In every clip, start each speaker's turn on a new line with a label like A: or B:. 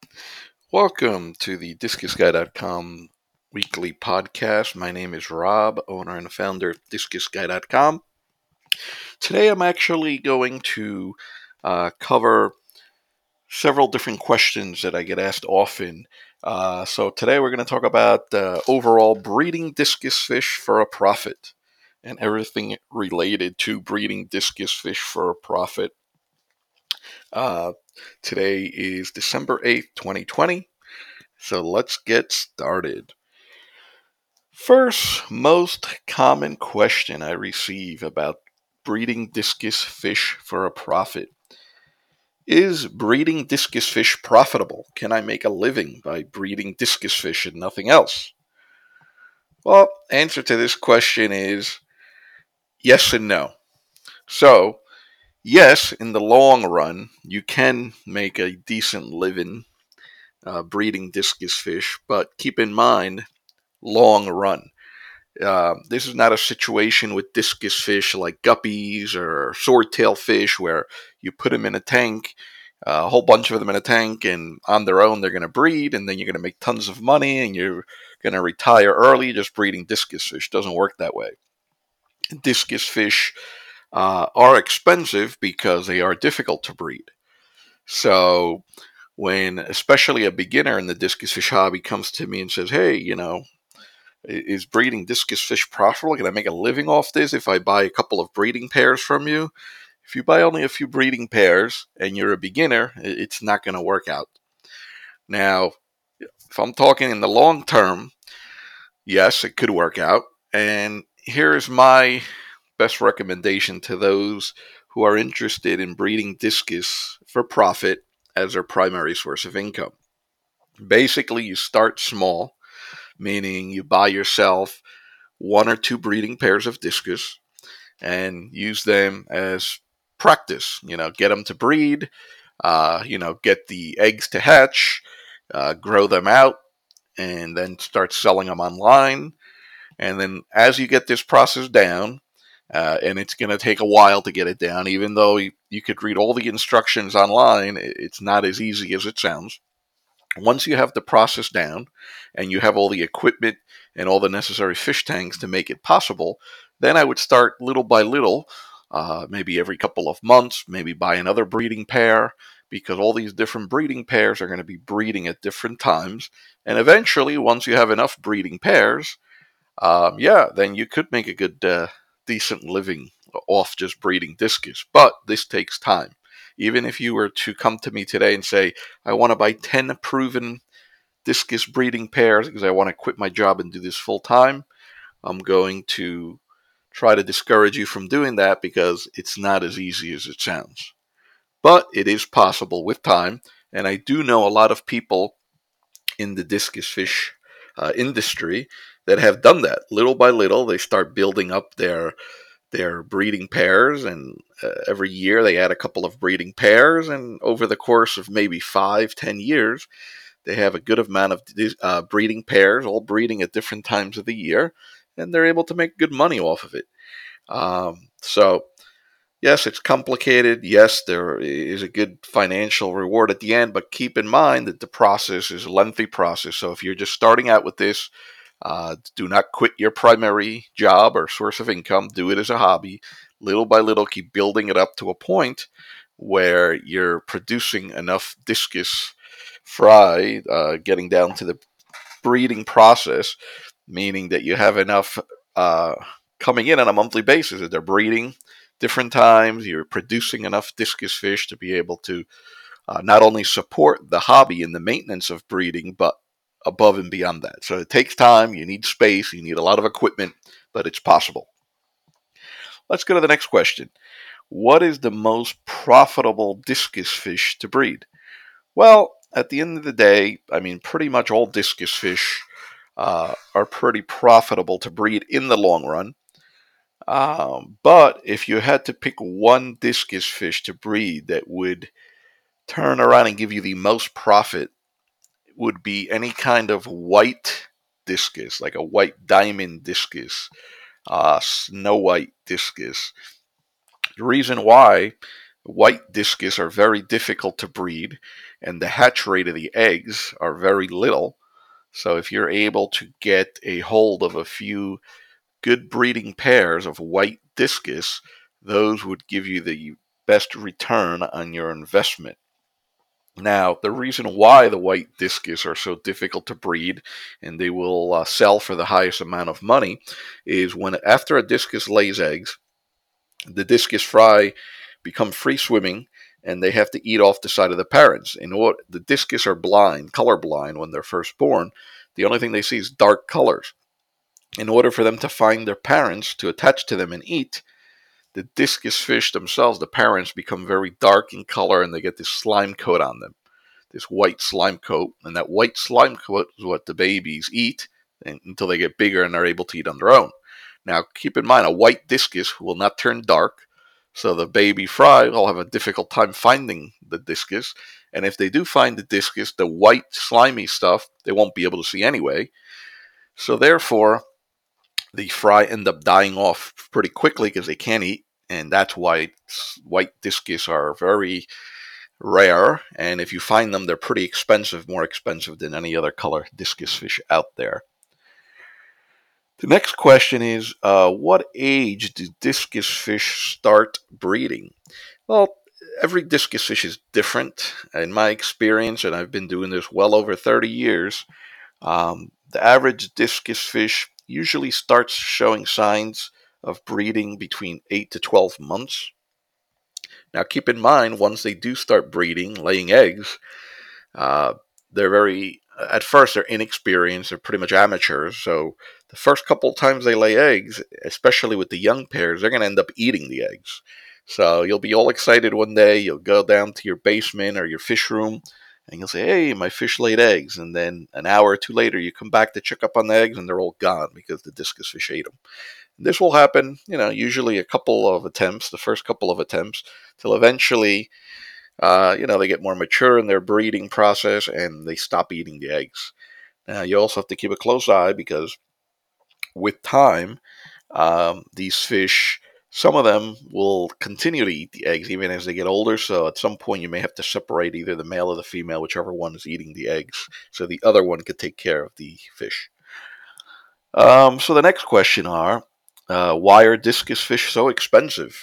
A: Welcome to the DiscusGuy.com weekly podcast. My name is Rob, owner and founder of DiscusGuy.com. Today I'm actually going to cover several different questions that I get asked often. So today we're going to talk about overall breeding discus fish for a profit and everything related to breeding discus fish for a profit. Uh, Today is December 8th, 2020. So let's get started. First, most common question I receive about breeding discus fish for a profit. Is breeding discus fish profitable? Can I make a living by breeding discus fish and nothing else? Well, answer to this question is yes and no. So, yes, in the long run, you can make a decent living breeding discus fish, but keep in mind, long run. This is not a situation with discus fish like guppies or swordtail fish where you put them in a tank, a whole bunch of them in a tank, and on their own they're going to breed, and then you're going to make tons of money, and you're going to retire early just breeding discus fish. It doesn't work that way. Discus fish are expensive because they are difficult to breed. So when especially a beginner in the discus fish hobby comes to me and says, "Hey, is breeding discus fish profitable? Can I make a living off this if I buy a couple of breeding pairs from you?" If you buy only a few breeding pairs and you're a beginner, it's not going to work out. Now, if I'm talking in the long term, yes, it could work out. And here's my best recommendation to those who are interested in breeding discus for profit as their primary source of income. Basically, you start small, meaning you buy yourself one or two breeding pairs of discus and use them as practice. Get them to breed, get the eggs to hatch, grow them out, and then start selling them online. And then as you get this process down, and it's going to take a while to get it down, even though you could read all the instructions online, it's not as easy as it sounds. Once you have the process down and you have all the equipment and all the necessary fish tanks to make it possible, then I would start little by little, maybe every couple of months, maybe buy another breeding pair, because all these different breeding pairs are going to be breeding at different times. And eventually, once you have enough breeding pairs, then you could make a good, decent living off just breeding discus. But this takes time. Even if you were to come to me today and say, "I want to buy 10 proven discus breeding pairs because I want to quit my job and do this full time," I'm going to try to discourage you from doing that because it's not as easy as it sounds. But it is possible with time, and I do know a lot of people in the discus fish industry that have done that. Little by little, they start building up their breeding pairs, and every year they add a couple of breeding pairs, and over the course of maybe 5-10 years, they have a good amount of breeding pairs, all breeding at different times of the year, and they're able to make good money off of it. So yes, it's complicated. Yes, there is a good financial reward at the end, but keep in mind that the process is a lengthy process. So if you're just starting out with this, do not quit your primary job or source of income. Do it as a hobby. Little by little, keep building it up to a point where you're producing enough discus fry, getting down to the breeding process, meaning that you have enough uh, coming in on a monthly basis. That they're breeding different times. You're producing enough discus fish to be able to not only support the hobby and the maintenance of breeding, but above and beyond that. So it takes time, you need space, you need a lot of equipment, but it's possible. Let's go to the next question. What is the most profitable discus fish to breed? Well, at the end of the day, I mean, pretty much all discus fish are pretty profitable to breed in the long run. But if you had to pick one discus fish to breed that would turn around and give you the most profit, would be any kind of white discus, like a white diamond discus, snow white discus. The reason why white discus are very difficult to breed, and the hatch rate of the eggs are very little. So if you're able to get a hold of a few good breeding pairs of white discus, those would give you the best return on your investment. Now, the reason why the white discus are so difficult to breed and they will sell for the highest amount of money is when after a discus lays eggs, the discus fry become free swimming and they have to eat off the side of the parents. The discus are blind, color blind when they're first born. The only thing they see is dark colors. In order for them to find their parents to attach to them and eat, the discus fish themselves, the parents, become very dark in color and they get this slime coat on them, this white slime coat. And that white slime coat is what the babies eat until they get bigger and are able to eat on their own. Now, keep in mind, a white discus will not turn dark, so the baby fry will have a difficult time finding the discus. And if they do find the discus, the white slimy stuff, they won't be able to see anyway. So therefore, the fry end up dying off pretty quickly because they can't eat, and that's why white discus are very rare. And if you find them, they're pretty expensive, more expensive than any other color discus fish out there. The next question is, what age do discus fish start breeding? Well, every discus fish is different. In my experience, and I've been doing this well over 30 years, the average discus fish usually starts showing signs of breeding between 8 to 12 months. Now, keep in mind, once they do start breeding, laying eggs, uh, they're very, at first, they're inexperienced. They're pretty much amateurs. So the first couple times they lay eggs, especially with the young pairs, they're going to end up eating the eggs. So you'll be all excited one day. You'll go down to your basement or your fish room, and you'll say, "Hey, my fish laid eggs." And then an hour or two later, you come back to check up on the eggs, and they're all gone because the discus fish ate them. This will happen, usually a couple of attempts, the first couple of attempts, till eventually they get more mature in their breeding process and they stop eating the eggs. Now, you also have to keep a close eye because with time, these fish, some of them will continue to eat the eggs even as they get older. So at some point, you may have to separate either the male or the female, whichever one is eating the eggs, so the other one could take care of the fish. So the next question are, why are discus fish so expensive?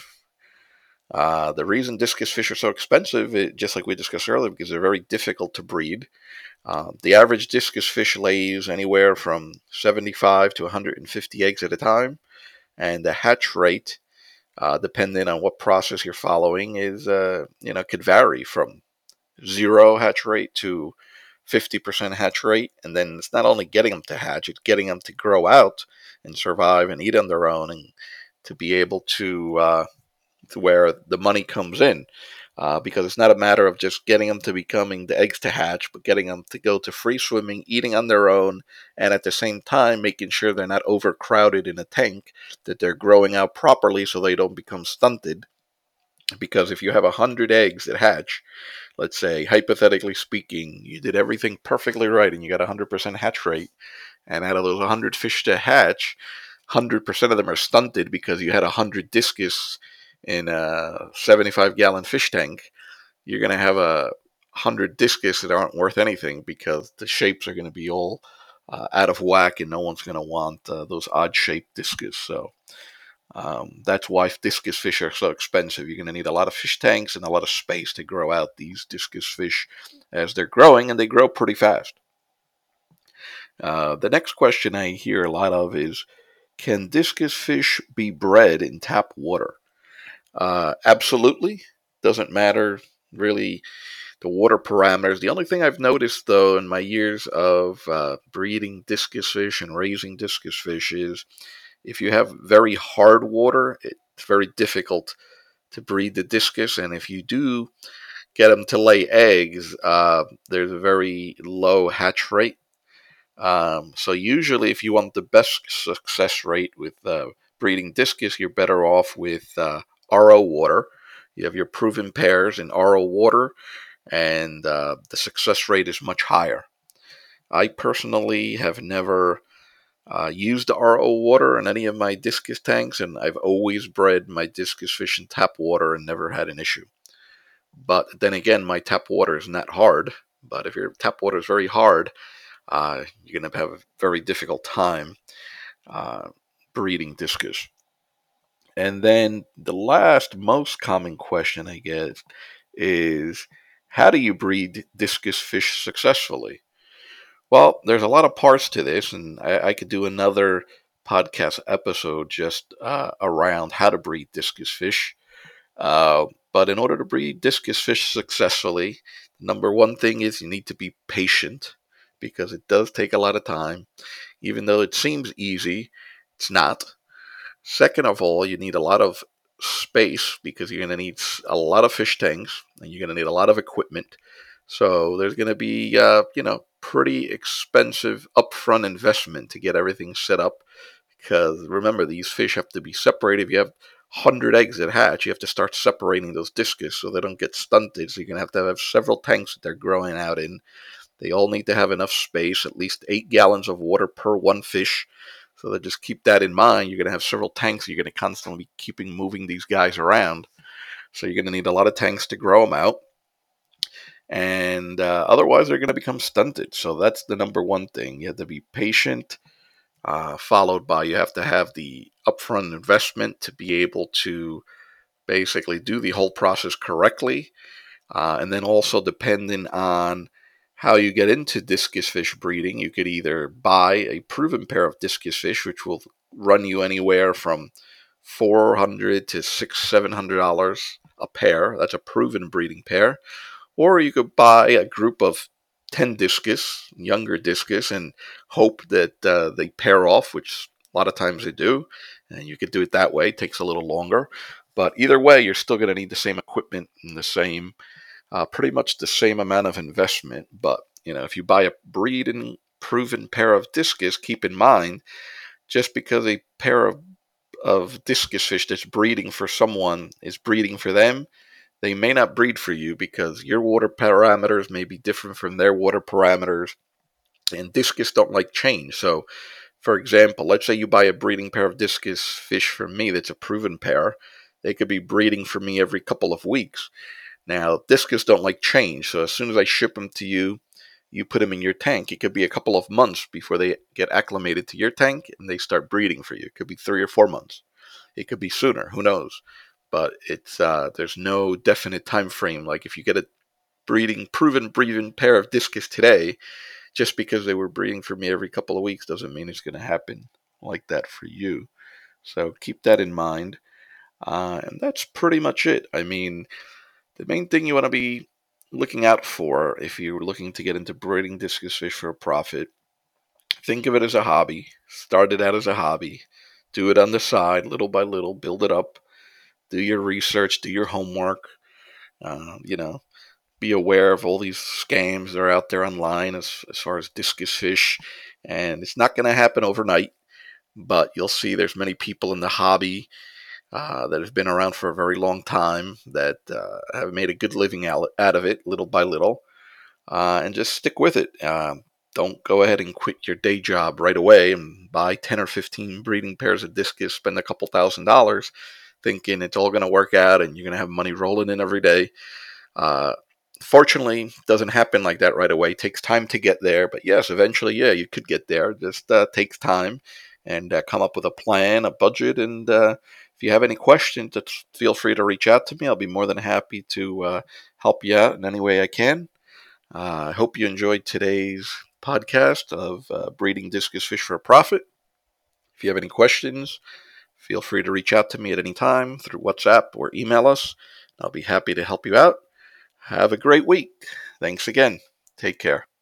A: The reason discus fish are so expensive, just like we discussed earlier, because they're very difficult to breed. The average discus fish lays anywhere from 75 to 150 eggs at a time, and the hatch rate, depending on what process you're following, could vary from zero hatch rate to 50% hatch rate. And then it's not only getting them to hatch, it's getting them to grow out and survive and eat on their own and to be able to where the money comes in. Because it's not a matter of just getting them to becoming the eggs to hatch, but getting them to go to free swimming, eating on their own, and at the same time making sure they're not overcrowded in a tank, that they're growing out properly so they don't become stunted. Because if you have 100 eggs that hatch, let's say, hypothetically speaking, you did everything perfectly right and you got a 100% hatch rate, and out of those 100 fish to hatch, 100% of them are stunted because you had 100 discus in a 75-gallon fish tank. You're going to have 100 discus that aren't worth anything because the shapes are going to be all out of whack and no one's going to want those odd-shaped discus. So that's why discus fish are so expensive. You're going to need a lot of fish tanks and a lot of space to grow out these discus fish as they're growing, and they grow pretty fast. The next question I hear a lot of is, can discus fish be bred in tap water? Absolutely. Doesn't matter really the water parameters. The only thing I've noticed, though, in my years of breeding discus fish and raising discus fish is if you have very hard water, it's very difficult to breed the discus. And if you do get them to lay eggs, there's a very low hatch rate. So usually, if you want the best success rate with breeding discus, you're better off with RO water. You have your proven pairs in RO water, and the success rate is much higher. I personally have never used RO water in any of my discus tanks, and I've always bred my discus fish in tap water and never had an issue. But then again, my tap water is not hard. But if your tap water is very hard, you're going to have a very difficult time uh, breeding discus. And then the last most common question I get is, how do you breed discus fish successfully? Well, there's a lot of parts to this, and I could do another podcast episode just around how to breed discus fish. But in order to breed discus fish successfully, number one thing is you need to be patient because it does take a lot of time. Even though it seems easy, it's not. Second of all, you need a lot of space because you're going to need a lot of fish tanks and you're going to need a lot of equipment. So there's going to be, pretty expensive upfront investment to get everything set up. Because remember, these fish have to be separated. If you have 100 eggs that hatch, you have to start separating those discus so they don't get stunted. So you're going to have several tanks that they're growing out in. They all need to have enough space, at least 8 gallons of water per one fish. So that just keep that in mind. You're going to have several tanks. You're going to constantly be keeping moving these guys around. So you're going to need a lot of tanks to grow them out. And otherwise, they're going to become stunted. So that's the number one thing. You have to be patient, followed by you have to have the upfront investment to be able to basically do the whole process correctly. And then also, depending on how you get into discus fish breeding, you could either buy a proven pair of discus fish, which will run you anywhere from $400 to $700 a pair. That's a proven breeding pair. Or you could buy a group of 10 discus, younger discus, and hope that they pair off, which a lot of times they do. And you could do it that way. It takes a little longer. But either way, you're still going to need the same equipment and the same pretty much the same amount of investment. But if you buy a breed and proven pair of discus, keep in mind just because a pair of discus fish that's breeding for someone is breeding for them, they may not breed for you because your water parameters may be different from their water parameters, and discus don't like change. So, for example, let's say you buy a breeding pair of discus fish from me that's a proven pair. They could be breeding for me every couple of weeks. Now, discus don't like change, so as soon as I ship them to you, you put them in your tank. It could be a couple of months before they get acclimated to your tank and they start breeding for you. It could be 3 or 4 months. It could be sooner. Who knows? But it's there's no definite time frame. Like if you get a proven breeding pair of discus today, just because they were breeding for me every couple of weeks doesn't mean it's going to happen like that for you. So keep that in mind. And that's pretty much it. I mean, the main thing you want to be looking out for if you're looking to get into breeding discus fish for a profit, think of it as a hobby. Start it out as a hobby. Do it on the side, little by little, build it up. Do your research, do your homework. Uh, you know, be aware of all these scams that are out there online as far as discus fish. And it's not going to happen overnight, but you'll see there's many people in the hobby that have been around for a very long time that have made a good living out of it little by little, and just stick with it. Don't go ahead and quit your day job right away and buy 10 or 15 breeding pairs of discus, spend a couple $1,000s thinking it's all going to work out and you're going to have money rolling in every day. Uh, Fortunately, it doesn't happen like that right away. It takes time to get there, but yes, eventually, yeah, you could get there. It just takes time and come up with a plan, a budget, and if you have any questions, just feel free to reach out to me. I'll be more than happy to help you out in any way I can. I hope you enjoyed today's podcast of breeding discus fish for a profit. If you have any questions, feel free to reach out to me at any time through WhatsApp or email us. I'll be happy to help you out. Have a great week. Thanks again. Take care.